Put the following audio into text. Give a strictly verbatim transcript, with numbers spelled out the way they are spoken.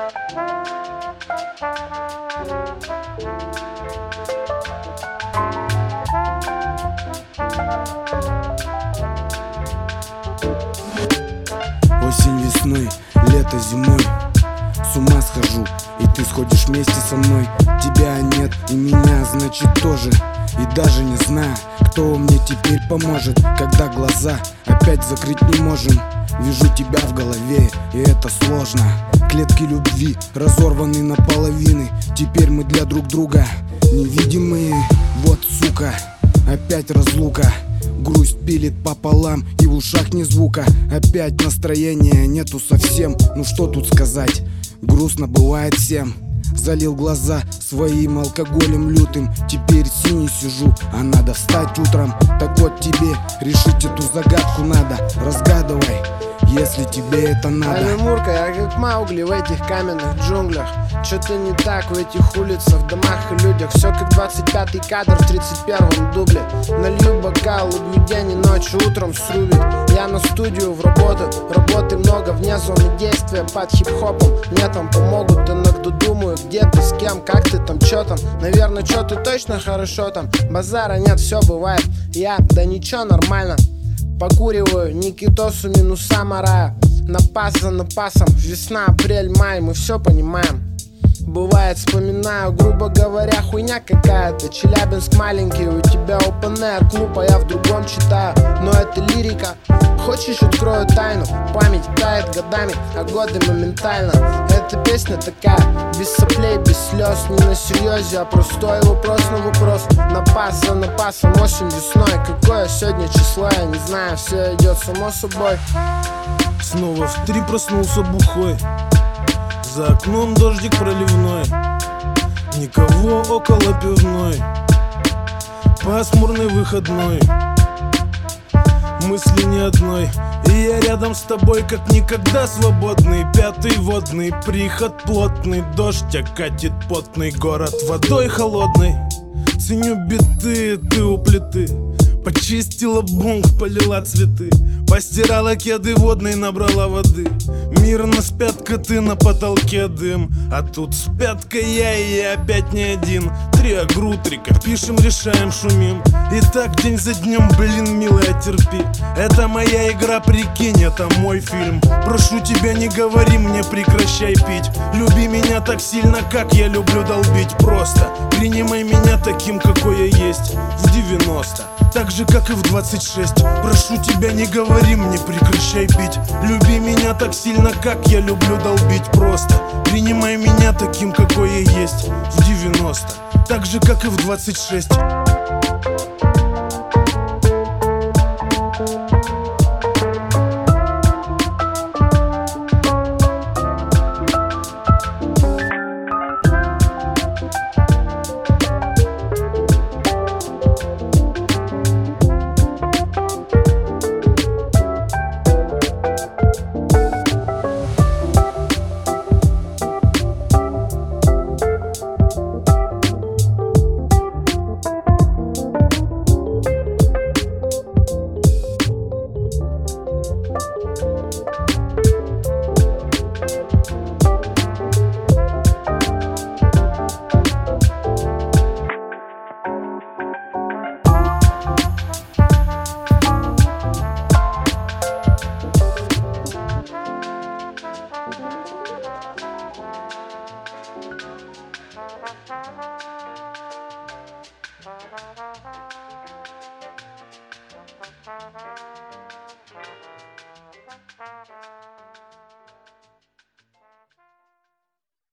Осень весной, лето зимой, с ума схожу, и ты сходишь вместе со мной. Тебя нет и меня, значит тоже. И даже не знаю, кто мне теперь поможет, когда глаза опять закрыть не можем. Вижу тебя в голове, и это сложно. Клетки любви разорваны на половины. Теперь мы для друг друга невидимые. Вот сука, опять разлука. Грусть пилит пополам, и в ушах ни звука. Опять настроения нету совсем. Ну что тут сказать, грустно бывает всем. Залил глаза своим алкоголем лютым. Теперь синий сижу, а надо встать утром. Так вот тебе решить эту загадку надо. Разгадывай, если тебе это надо. А лемурка, я как Маугли в этих каменных джунглях. Что-то не так в этих улицах, домах и людях. Все как двадцать пятый кадр в тридцать первом дубле. Налью бокал, убью день и ночь, утром срубит. Я на студию в работу, работы много вне зоны действия под хип-хопом. Мне там помогут, иногда думаю, где ты, с кем, как ты там, чё там. Наверное, чё ты точно хорошо там. Базара нет, все бывает. Я, да ничего, нормально. Покуриваю Никитосу минуса Марая. Напас за напасом, весна, апрель, май, мы все понимаем. Бывает, вспоминаю, грубо говоря, хуйня какая-то. Челябинск маленький, у тебя open-air клуб, а я в другом читаю. Но это лирика, хочешь, открою тайну. Память тает годами, а годы моментально. Эта песня такая, без соплей, без слез. Не на серьезе, а простой вопрос на вопрос. Напас за напасом, осень, весной. Какое сегодня число, я не знаю, все идет само собой. Снова в три проснулся бухой. За окном дождик проливной. Никого около пивной. Пасмурный выходной. Мысли ни одной. И я рядом с тобой, как никогда свободный. Пятый водный, приход плотный. Дождь окатит потный город водой холодной. Ценю биты, ты у плиты. Почистила бунг, полила цветы. Постирала кеды водной, набрала воды. Мирно спят коты, на потолке дым. А тут с пяткой я, и я опять не один. Три агрутрика, пишем, решаем, шумим. И так день за днем, блин, милая, терпи. Это моя игра, прикинь, это мой фильм. Прошу тебя, не говори мне, прекращай пить. Люби меня так сильно, как я люблю долбить. Просто принимай меня таким, какой я есть. В девяносто, так же, как и в двадцать шесть. Прошу тебя, не говори мне, прекращай пить. Люби меня так сильно, как я люблю долбить. Просто принимай меня таким, какой я есть. В девяносто, так же, как и в двадцать шесть. Thank you.